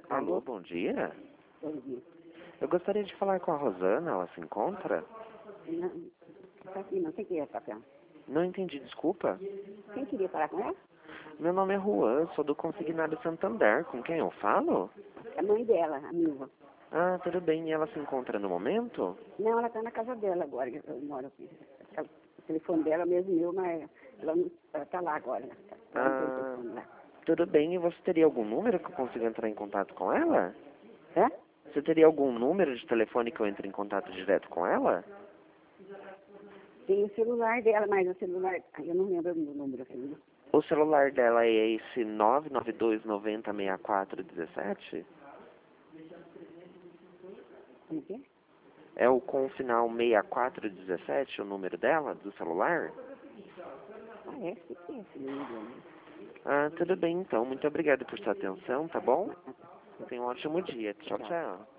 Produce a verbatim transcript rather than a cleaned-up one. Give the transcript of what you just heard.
Alô, bom dia. Bom dia. Eu gostaria de falar com a Rosana, ela se encontra? Não, tá aqui, não. Quem queria falar com ela? Não entendi, desculpa. Quem queria falar com ela? Meu nome é Juan, sou do Consignado Santander. Com quem eu falo? A mãe dela, a Milva. Ah, tudo bem. E ela se encontra no momento? Não, ela está na casa dela agora, eu moro aqui. Ela- O telefone dela é mesmo meu, mas ela está lá agora. Né? Ela não tem Ah, telefone lá. tudo bem. E você teria algum número que eu consiga entrar em contato com ela? Hã? Você teria algum número de telefone que eu entre em contato direto com ela? Tem o celular dela, mas o celular... ai, eu não lembro o número, filho. O celular dela é esse nove nove dois nove zero seis quatro um sete? Como que é? É o com o final seis quatro um sete, o número dela, do celular? Ah, é? O que é esse número dela? Ah, tudo bem então. Muito obrigado por sua atenção, tá bom? Tenha um ótimo dia. Tchau, Tchau. tchau.